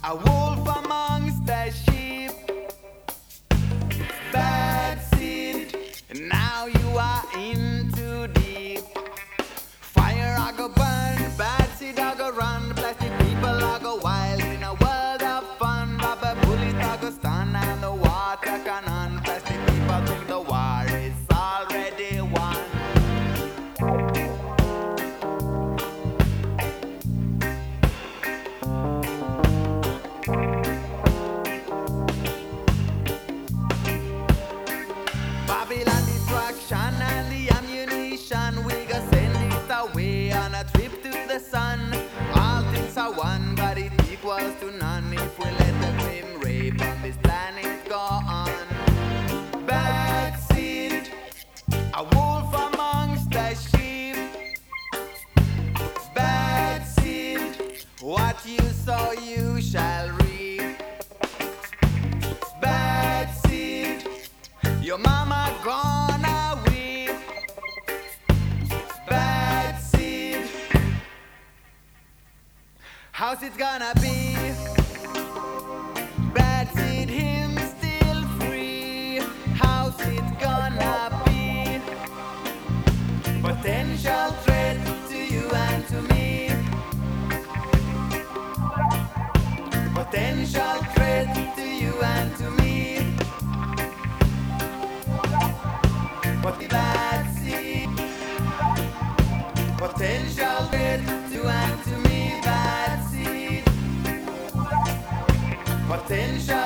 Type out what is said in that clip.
A wolf amongst the sheep, bad seed. Now you are in too deep. Fire I go burn, bad seed I go run. Plastic people I go wild in a world of fun. Rubber bullet I go stun and the water cannon. Plastic people think the war is already won. Babylon destruction and the ammunition, we go send it away on a trip to the sun. All things are one, but it equals to none if we let the grim rape on this planet go on. Bad seed, a wolf amongst the sheep. Bad seed, what you sow you shall reap. Bad seed, your mama gonna weep. Bad seed, how's it gonna be? Bad seed, him still free. How's it gonna be? Potential threat to you and to me. Potential threat to you and to me. What the bad seed? Potential threat to and to me, bad seed. Potential